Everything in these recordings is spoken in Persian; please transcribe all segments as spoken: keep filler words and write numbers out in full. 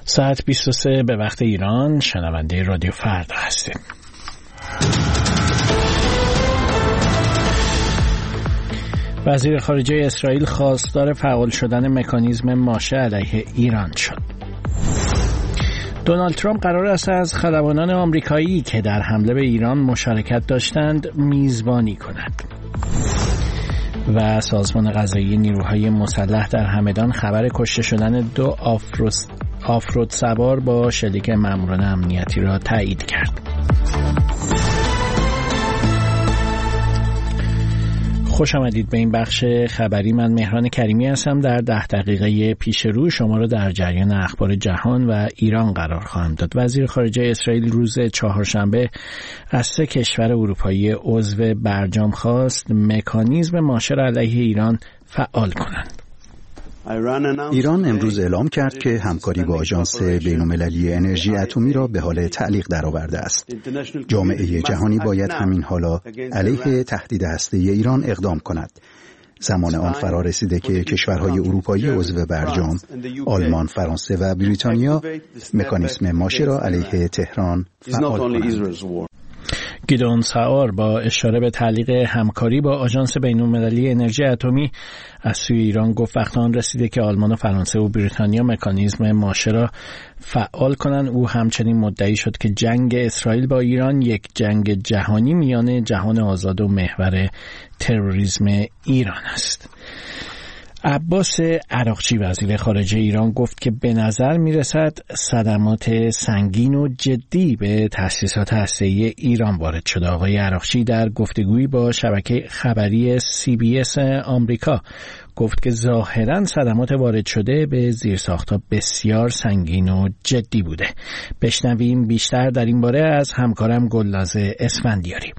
ساعت بیست و سه به وقت ایران. شنونده رادیو فردا هستیم. وزیر خارجه اسرائیل خواستار فعال شدن مکانیزم ماشه علیه ایران شد. دونالد ترامپ قرار است از خلبانان آمریکایی که در حمله به ایران مشارکت داشتند میزبانی کند. و سازمان قضایی نیروهای مسلح در همدان خبر کشته شدن دو آفروس آفرود سوار با شلیک ماموران امنیتی را تایید کرد. خوش آمدید به این بخش خبری. من مهران کریمی هستم. در ده دقیقه پیش رو شما را در جریان اخبار جهان و ایران قرار خواهم داد. وزیر خارجه اسرائیل روز چهارشنبه از سه کشور اروپایی عضو برجام خواست مکانیزم ماشه علیه ایران فعال کنند. ایران امروز اعلام کرد که همکاری با آژانس بین‌المللی انرژی اتمی را به حال تعلیق درآورده است. جامعه جهانی باید همین حالا علیه تهدید هسته‌ای ایران اقدام کند. زمان آن فرا رسیده که کشورهای اروپایی عضو برجام، آلمان، فرانسه و بریتانیا مکانیزم ماشه را علیه تهران فعال کنند. گیدئون ساور با اشاره به تعلیق همکاری با آژانس بین‌المللی انرژی اتمی از سوی ایران گفت وقت آن رسیده که آلمان و فرانسه و بریتانیا مکانیزم ماشه را فعال کنند. او همچنین مدعی شد که جنگ اسرائیل با ایران یک جنگ جهانی میان جهان آزاد و محور تروریسم ایران است. عباس عراقچی وزیر خارجه ایران گفت که به نظر می رسد صدمات سنگین و جدی به تأسیسات هسته‌ای ایران وارد شده. آقای عراقچی در گفتگویی با شبکه خبری سی بی اس آمریکا گفت که ظاهراً صدمات وارد شده به زیرساخت‌ها بسیار سنگین و جدی بوده. بشنویم بیشتر در این باره از همکارم گلناز اسفندیاری.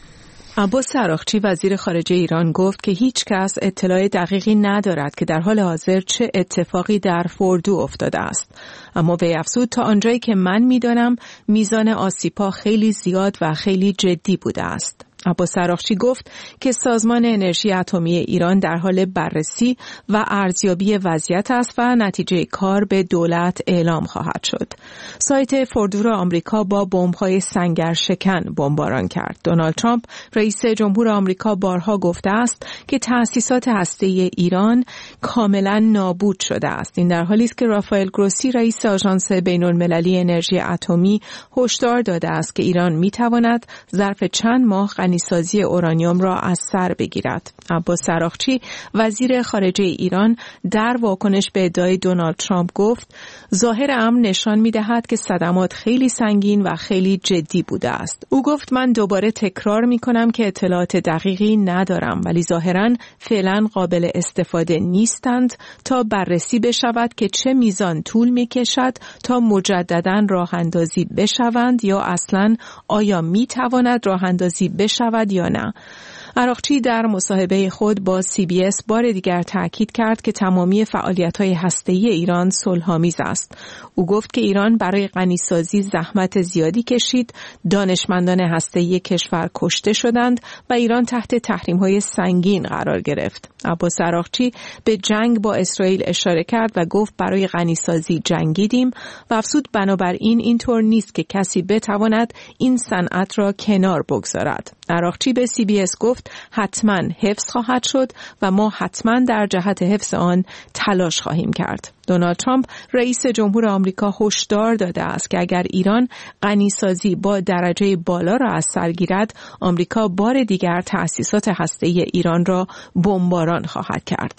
عباس عراقچی وزیر خارجه ایران گفت که هیچ کس اطلاع دقیقی ندارد که در حال حاضر چه اتفاقی در فوردو افتاده است. اما وی افزود تا آنجایی که من می‌دانم میزان آسیب‌ها خیلی زیاد و خیلی جدی بوده است. عباس عراقچی گفت که سازمان انرژی اتمی ایران در حال بررسی و ارزیابی وضعیت است و نتیجه کار به دولت اعلام خواهد شد. سایت فوردو را آمریکا با بمب‌های سنگر شکن بمباران کرد. دونالد ترامپ رئیس جمهور آمریکا بارها گفته است که تأسیسات هسته‌ای ایران کاملا نابود شده است. این در حالی است که رافائل گروسی رئیس آژانس بین‌المللی انرژی اتمی هشدار داده است که ایران می‌تواند ظرف چند ماه غنیسازی اورانیوم را از سر بگیرد. عباس عراقچی وزیر خارجه ایران در واکنش به ادعای دونالد ترامپ گفت ظاهر امر نشان می‌دهد که صدمات خیلی سنگین و خیلی جدی بوده است. او گفت من دوباره تکرار می‌کنم که اطلاعات دقیقی ندارم ولی ظاهراً فعلا قابل استفاده نیستند تا بررسی بشود که چه میزان طول می‌کشد تا مجدداً راه‌اندازی بشوند یا اصلاً آیا می‌تواند راه‌اندازی بشود یا نه. عراقچی در مصاحبه خود با سی بی اس بار دیگر تاکید کرد که تمامی فعالیت‌های هسته‌ای ایران صلح‌آمیز است. او گفت که ایران برای غنیسازی زحمت زیادی کشید، دانشمندان هسته‌ای کشور کشته شدند و ایران تحت تحریم‌های سنگین قرار گرفت. عباس عراقچی به جنگ با اسرائیل اشاره کرد و گفت برای غنیسازی جنگیدیم و افزود بنابراین اینطور نیست که کسی بتواند این صنعت را کنار بگذارد. عراقچی به سی بی اس گفت حتما حفظ خواهد شد و ما حتما در جهت حفظ آن تلاش خواهیم کرد. دونالد ترامپ رئیس جمهور آمریکا هشدار داده است که اگر ایران غنیسازی با درجه بالا را از سر گیرد، آمریکا بار دیگر تأسیسات هسته‌ای ایران را بمباران خواهد کرد.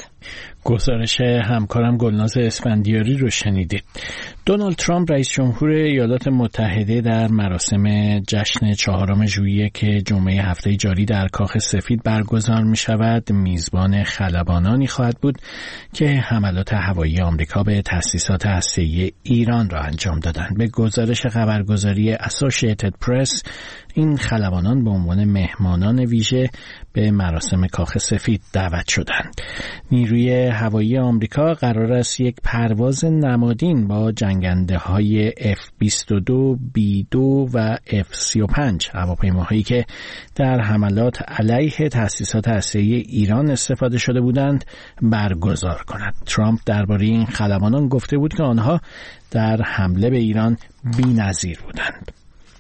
گزارش همکارم گلناز اسفندیاری رو شنیدید. دونالد ترامپ رئیس جمهور ایالات متحده در مراسم جشن چهارم ژوئیه که جمعه هفته جاری در کاخ سفید برگزار می شود میزبان خلبانانی خواهد بود که حملات هوایی آمریکا به تأسیسات هسته‌ای ایران را انجام دادند. به گزارش خبرگزاری اسوسییتد پرس این خلبانان به عنوان مهمانان ویژه به مراسم کاخ سفید دعوت شدند. نیروی هوایی آمریکا قرار است یک پرواز نمادین با جنگنده های اف بیست و دو، بی دو و اف سی و پنج هواپیماهایی که در حملات علیه تأسیسات هسته‌ای ایران استفاده شده بودند برگزار کند. ترامپ درباره این پهلوانان گفته بود که آنها در حمله به ایران بی‌نظیر بودند.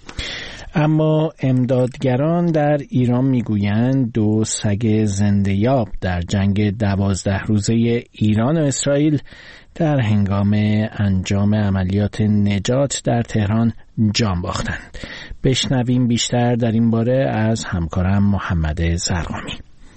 اما امدادگران در ایران میگویند دو سگ زنده‌یاب در جنگ دوازده روزه ایران و اسرائیل در هنگام انجام عملیات نجات در تهران جان باختند. بشنویم بیشتر در این باره از همکارم محمد زرقامی.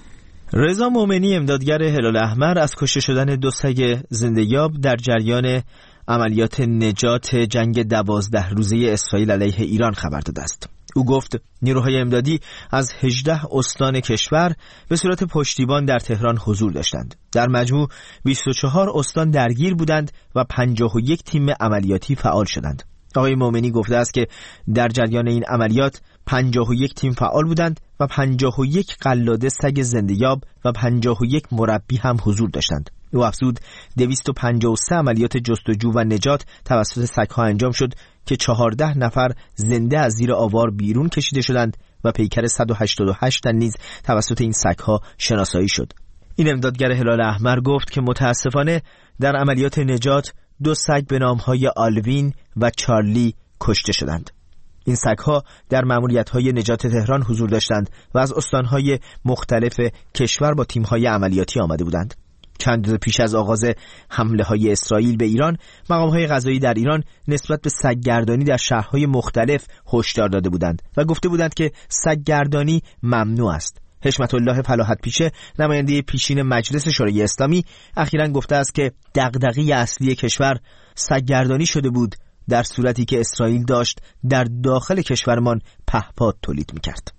رضا مومنی، امدادگر هلال احمر، از کشته شدن دو سگ زنده‌یاب در جریان عملیات نجات جنگ دوازده روزه اسرائیل علیه ایران خبر داده است. او گفت نیروهای امدادی از هجده استان کشور به صورت پشتیبان در تهران حضور داشتند. در مجموع بیست و چهار استان درگیر بودند و پنجاه و یک تیم عملیاتی فعال شدند. آقای مومنی گفته است که در جریان این عملیات پنجاه و یک تیم فعال بودند و پنجاه و یک قلاده سگ زنده‌یاب و پنجاه و یک مربی هم حضور داشتند. او افزود دویست و پنجاه و سه عملیات جستجو و نجات توسط سگ‌ها انجام شد که چهارده نفر زنده از زیر آوار بیرون کشیده شدند و پیکر صد و هشتاد و هشت تن نیز توسط این سگ‌ها شناسایی شد. این امدادگر هلال احمر گفت که متاسفانه در عملیات نجات دو سگ به نام‌های آلوین و چارلی کشته شدند. این سگ‌ها در مأموریت‌های نجات تهران حضور داشتند و از استان‌های مختلف کشور با تیم‌های عملیاتی آمده بودند. چند روز پیش از آغاز حمله‌های اسرائیل به ایران، مقام‌های قضایی در ایران نسبت به سگ‌گردانی در شهرهای مختلف هشدار داده بودند و گفته بودند که سگ‌گردانی ممنوع است. حشمت الله فلاحت پیشه، نماینده پیشین مجلس شورای اسلامی، اخیراً گفته است که دغدغه اصلی کشور سگ‌گردانی شده بود در صورتی که اسرائیل داشت در داخل کشورمان پهپاد تولید می‌کرد.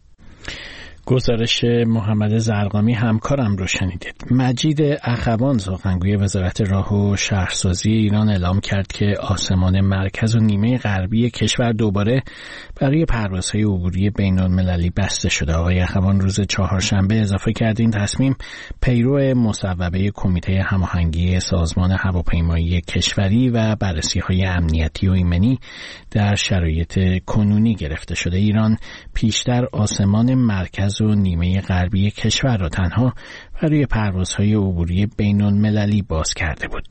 گزارش محمد زرقامی همکارم رو شنیدید. مجید اخوان، سخنگوی وزارت راه و شهرسازی ایران، اعلام کرد که آسمان مرکز و نیمه غربی کشور دوباره برای پروازهای عبوری بین‌المللی بسته شده. آقای اخوان روز چهارشنبه اضافه کرد این تصمیم پیرو مصوبه کمیته هماهنگی سازمان هواپیمایی کشوری و بررسی‌های امنیتی و ایمنی در شرایط کنونی گرفته شده. ایران پیشتر آسمان مرکز و نیمه غربی کشور را تنها برای پروازهای عبوری بین‌المللی باز کرده بود.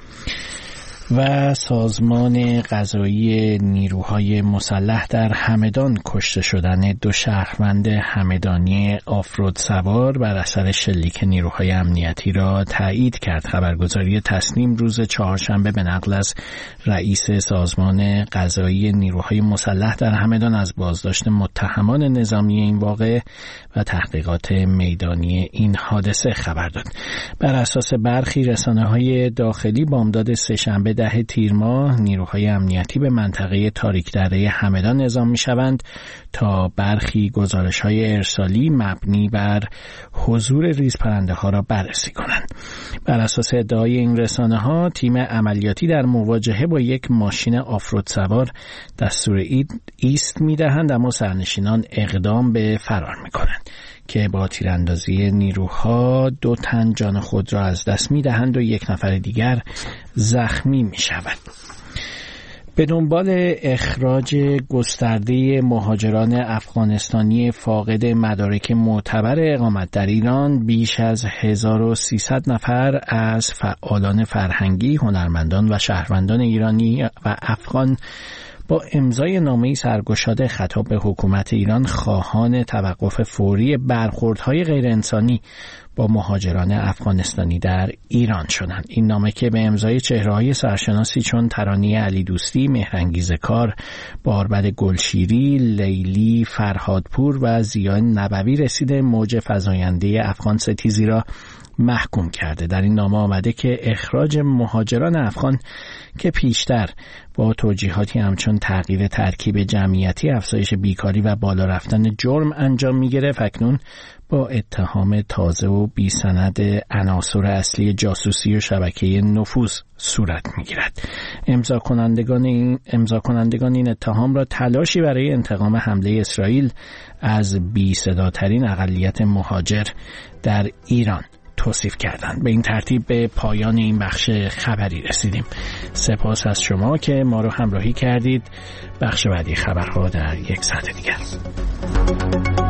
و سازمان قضایی نیروهای مسلح در همدان کشته شدن دو شهروند همدانی آفرود سوار بر اثر شلیک نیروهای امنیتی را تایید کرد. خبرگزاری تسنیم روز چهارشنبه به نقل از رئیس سازمان قضایی نیروهای مسلح در همدان از بازداشت متهمان نظامی این واقعه و تحقیقات میدانی این حادثه خبر داد. بر اساس برخی رسانه‌های داخلی بامداد سه‌شنبه ده تیر ماه نیروهای امنیتی به منطقه تاریک‌دره همدان اعزام می‌شوند تا برخی گزارش‌های ارسالی مبنی بر حضور ریزپرنده‌ها را بررسی کنند. بر اساس ادعای این رسانه‌ها تیم عملیاتی در مواجهه با یک ماشین آفرود سوار دستور ایست می‌دهند، اما سرنشینان اقدام به فرار می‌کنند که با تیراندازی نیروها دو تن جان خود را از دست می‌دهند و یک نفر دیگر زخمی می‌شود. به دنبال اخراج گسترده مهاجران افغانستانی فاقد مدارک معتبر اقامت در ایران، بیش از هزار و سیصد نفر از فعالان فرهنگی، هنرمندان و شهروندان ایرانی و افغان با امضای نامه‌ای سرگشاده خطاب به حکومت ایران خواهان توقف فوری برخوردهای غیرانسانی با مهاجران افغانستانی در ایران شدند. این نامه که به امضای چهره‌های سرشناسی چون ترانی علی دوستی، مهرانگیز کار، باربد گلشیری، لیلی فرهادپور و ضیاء نبوی رسیده، موج فزاینده افغان ستیزی را محکوم کرده. در این نامه آمده که اخراج مهاجران افغان که پیشتر با توجیهاتی همچون تغییر ترکیب جمعیتی، افزایش بیکاری و بالا رفتن جرم انجام می‌گرفت، اکنون با اتهام تازه و بی سند عناصر اصلی جاسوسی و شبکه نفوذ صورت می‌گیرد. امضا کنندگان این امضا کنندگان این اتهام را تلاشی برای انتقام حمله اسرائیل از بی‌صداترین اقلیت مهاجر در ایران توصیف کردند. به این ترتیب به پایان این بخش خبری رسیدیم. سپاس از شما که ما رو همراهی کردید. بخش بعدی خبرها در یک ساعت دیگر.